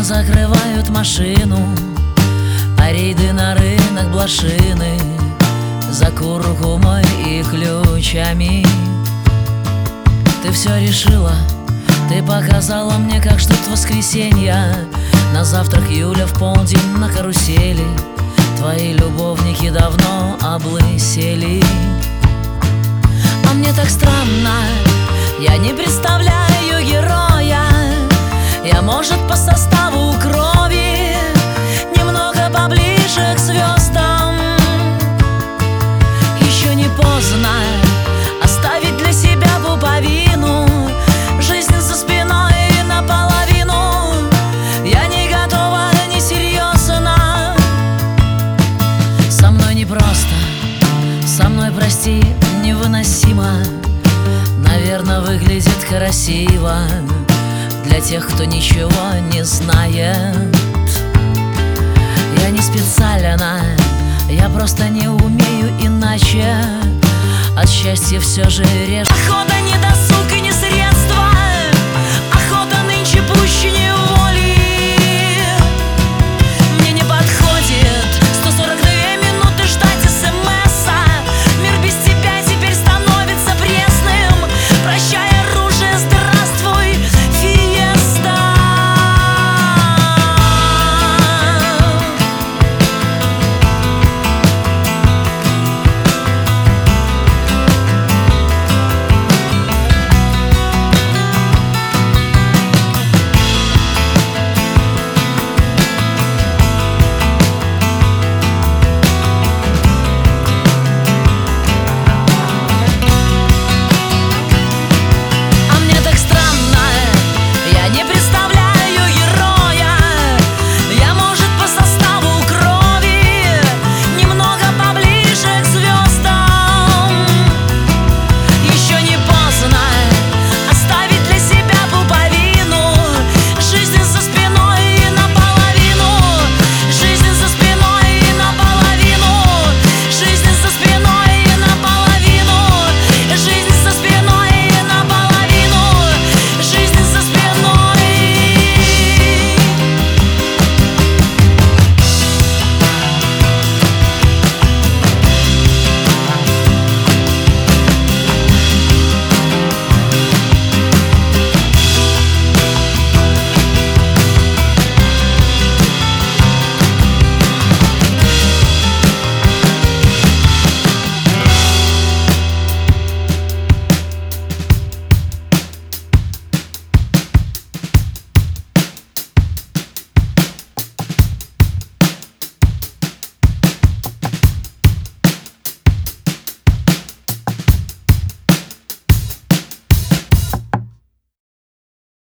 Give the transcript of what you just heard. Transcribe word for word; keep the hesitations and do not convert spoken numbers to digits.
закрывают машину, а рейды на рынок блошины за куркумой и ключами. Ты все решила, ты показала мне, как ждут воскресенья. На завтрак Юля в полдень на карусели. Твои любовники давно облысели. А мне так странно, я не представляю героя. Я, может, по составу крови немного поближе к звездам. Еще не поздно оставить для себя пуповину, жизнь за спиной наполовину. Я не готова, не серьезно. Со мной непросто, со мной, прости, невыносимо. Наверное, выглядит красиво для тех, кто ничего не знает. Я не специально, я просто не умею иначе. От счастья все же реже. Охота, не досуг и